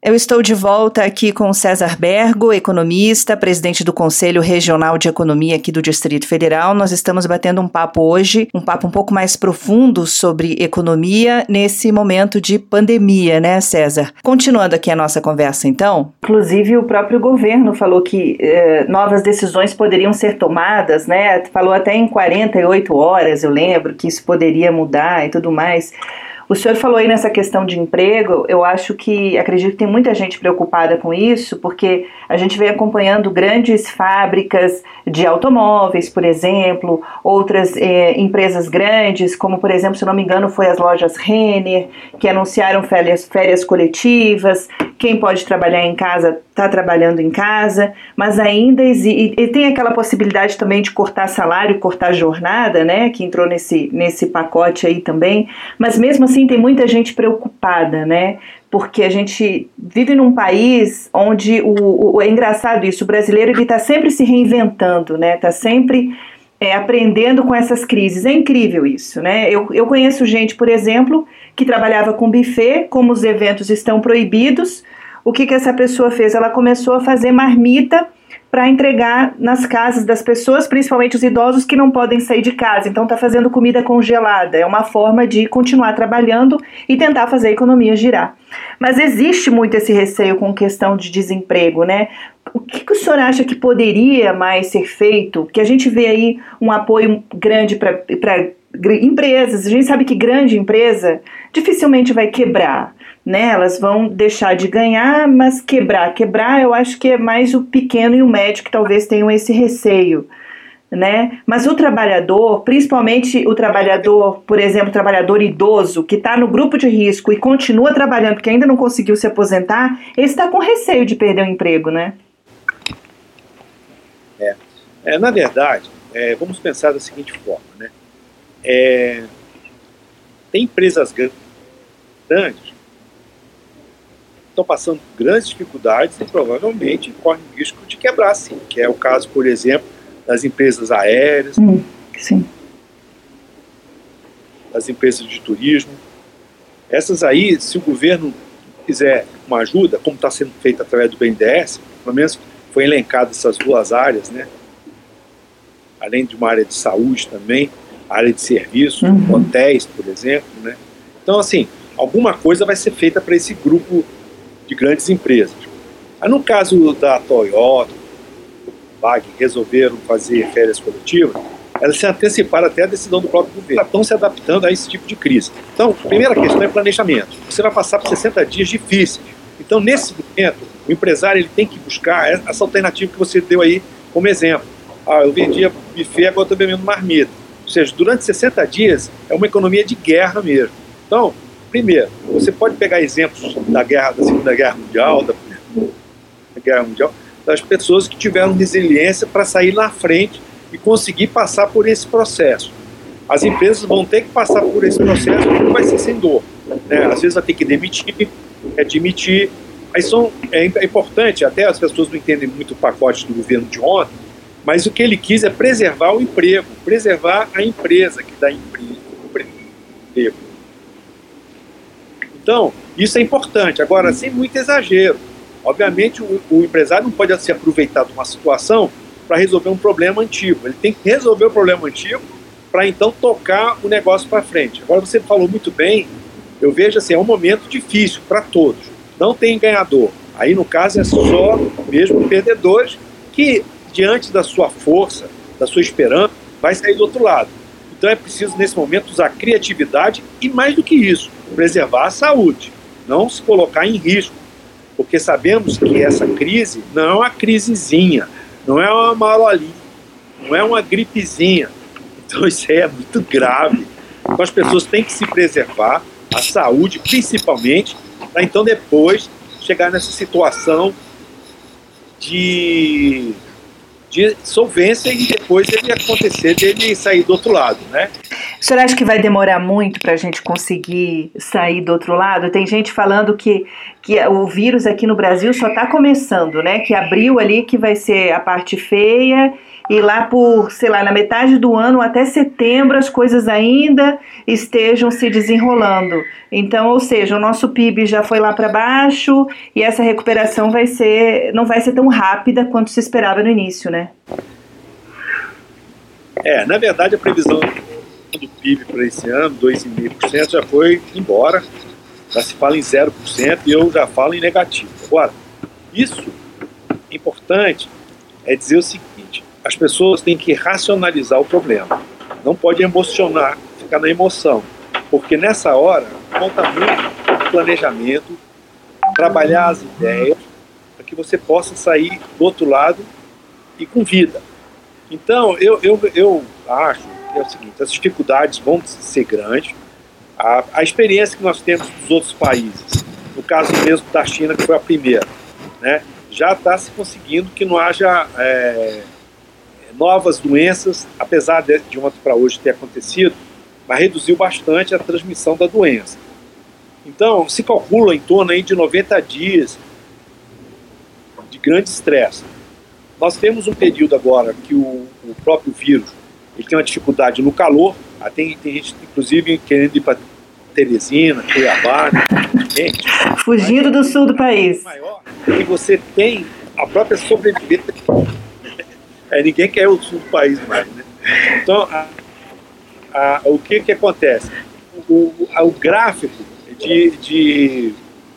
Eu estou de volta aqui com César Bergo, economista, presidente do Conselho Regional de Economia aqui do Distrito Federal. Nós estamos batendo um papo hoje, um papo um pouco mais profundo sobre economia nesse momento de pandemia, né, César? Continuando aqui a nossa conversa, então. Inclusive, o próprio governo falou que novas decisões poderiam ser tomadas, né? Falou até em 48 horas, eu lembro, que isso poderia mudar e tudo mais. O senhor falou aí nessa questão de emprego, eu acredito que tem muita gente preocupada com isso, porque a gente vem acompanhando grandes fábricas de automóveis, por exemplo, outras empresas grandes, como por exemplo, se não me engano, foi as lojas Renner, que anunciaram férias coletivas, quem pode trabalhar em casa está trabalhando em casa, mas ainda existe, e tem aquela possibilidade também de cortar salário, cortar jornada, né, que entrou nesse pacote aí também, mas mesmo assim tem muita gente preocupada, né, porque a gente vive num país onde é engraçado isso, o brasileiro ele está sempre se reinventando, né, está sempre aprendendo com essas crises, é incrível isso, né, eu conheço gente, por exemplo, que trabalhava com buffet, como os eventos estão proibidos, o que essa pessoa fez? Ela começou a fazer marmita para entregar nas casas das pessoas, principalmente os idosos que não podem sair de casa, então está fazendo comida congelada, é uma forma de continuar trabalhando e tentar fazer a economia girar. Mas existe muito esse receio com questão de desemprego, né? O que o senhor acha que poderia mais ser feito? Porque a gente vê aí um apoio grande para empresas, a gente sabe que grande empresa dificilmente vai quebrar, né? Elas vão deixar de ganhar, mas quebrar eu acho que é mais o pequeno e o médio que talvez tenham esse receio, né? Mas o trabalhador, principalmente o trabalhador, por exemplo, o trabalhador idoso, que está no grupo de risco e continua trabalhando porque ainda não conseguiu se aposentar, ele está com receio de perder o emprego, né? Na verdade, vamos pensar da seguinte forma, né? Tem empresas grandes estão passando por grandes dificuldades e provavelmente correm o risco de quebrar, sim, que é o caso, por exemplo, das empresas aéreas, sim, das empresas de turismo. Essas aí, se o governo quiser uma ajuda, como está sendo feito através do BNDES, pelo menos foi elencado essas duas áreas, né? Além de uma área de saúde também, área de serviços, hotéis, por exemplo, né? Então, assim, alguma coisa vai ser feita para esse grupo de grandes empresas. No caso da Toyota, VAG, resolveram fazer férias coletivas, elas se anteciparam até a decisão do próprio governo. Estão se adaptando a esse tipo de crise. Então, a primeira questão é planejamento. Você vai passar por 60 dias difíceis. Então, nesse momento, o empresário ele tem que buscar essa alternativa que você deu aí como exemplo. Eu vendia buffet, agora estou vendendo marmita. Ou seja, durante 60 dias é uma economia de guerra mesmo. Então, primeiro, você pode pegar exemplos da Segunda Guerra Mundial, da Guerra Mundial, das pessoas que tiveram resiliência para sair na frente e conseguir passar por esse processo. As empresas vão ter que passar por esse processo e não vai ser sem dor, né? Às vezes vai ter que demitir, admitir. É importante, até as pessoas não entendem muito o pacote do governo de ontem, mas o que ele quis é preservar o emprego, preservar a empresa que dá emprego. Então, isso é importante. Agora, sem muito exagero. Obviamente, o empresário não pode se aproveitar de uma situação para resolver um problema antigo. Ele tem que resolver o problema antigo para, então, tocar o negócio para frente. Agora, você falou muito bem, eu vejo assim, é um momento difícil para todos. Não tem ganhador. Aí, no caso, é só mesmo perdedores que, diante da sua força, da sua esperança, vai sair do outro lado. Então é preciso, nesse momento, usar criatividade e, mais do que isso, preservar a saúde, não se colocar em risco, porque sabemos que essa crise não é uma crisezinha, não é uma marolinha, não é uma gripezinha. Então isso aí é muito grave. Então as pessoas têm que se preservar, a saúde principalmente, para então depois chegar nessa situação de solvência e depois ele acontecer dele sair do outro lado, né? O senhor acha que vai demorar muito para a gente conseguir sair do outro lado? Tem gente falando que o vírus aqui no Brasil só está começando, né? Que abril ali que vai ser a parte feia e lá por, sei lá, na metade do ano até setembro as coisas ainda estejam se desenrolando. Então, ou seja, o nosso PIB já foi lá para baixo e essa recuperação não vai ser tão rápida quanto se esperava no início, né? Na verdade, a previsão do PIB para esse ano, 2,5%, já foi embora. Já se fala em 0% e eu já falo em negativo. Agora, isso importante é dizer o seguinte: as pessoas têm que racionalizar o problema. Não pode emocionar, ficar na emoção. Porque nessa hora, conta muito o planejamento, trabalhar as ideias, para que você possa sair do outro lado e com vida. Então, eu acho que é o seguinte: as dificuldades vão ser grandes. A experiência que nós temos dos outros países, no caso mesmo da China, que foi a primeira, né, já está se conseguindo que não haja novas doenças, apesar de ontem para hoje ter acontecido, mas reduziu bastante a transmissão da doença. Então, se calcula em torno aí de 90 dias de grande estresse. Nós temos um período agora que o próprio vírus ele tem uma dificuldade no calor. Tem gente, inclusive, querendo ir para Teresina, Cuiabá, né? Fugindo do sul do país. Maior, que você tem a própria sobrevivência. Ninguém quer o sul do país mais, né? Então, o que acontece? O gráfico de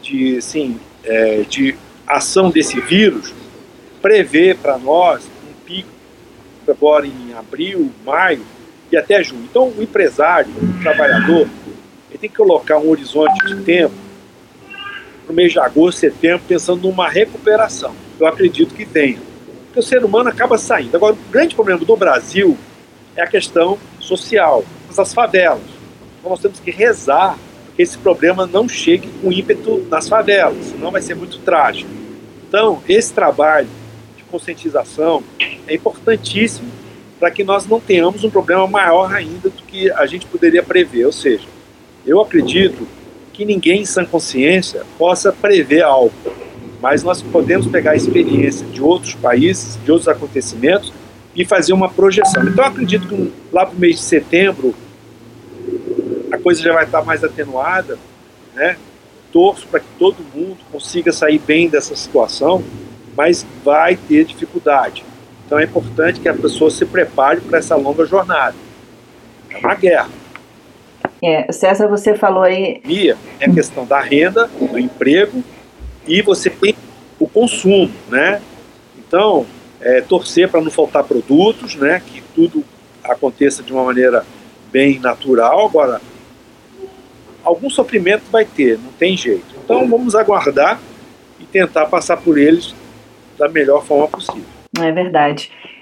ação desse vírus prevê para nós um pico agora em abril, maio e até junho. Então, o empresário, o trabalhador, ele tem que colocar um horizonte de tempo no mês de agosto, setembro, pensando numa recuperação. Eu acredito que venha. Porque o ser humano acaba saindo. Agora, o grande problema do Brasil é a questão social, as favelas. Então, nós temos que rezar para que esse problema não chegue com ímpeto nas favelas, senão vai ser muito trágico. Então, esse trabalho de conscientização é importantíssimo para que nós não tenhamos um problema maior ainda do que a gente poderia prever. Ou seja, eu acredito que ninguém em sã consciência possa prever algo, mas nós podemos pegar a experiência de outros países, de outros acontecimentos e fazer uma projeção. Então eu acredito que lá para o mês de setembro a coisa já vai estar mais atenuada, né? Torço para que todo mundo consiga sair bem dessa situação, mas vai ter dificuldade. Então é importante que a pessoa se prepare para essa longa jornada. É uma guerra. César, você falou aí... É a questão da renda, do emprego, e você tem o consumo, né? Então, torcer para não faltar produtos, né? Que tudo aconteça de uma maneira bem natural. Agora, algum sofrimento vai ter, não tem jeito. Então, vamos aguardar e tentar passar por eles da melhor forma possível. É verdade.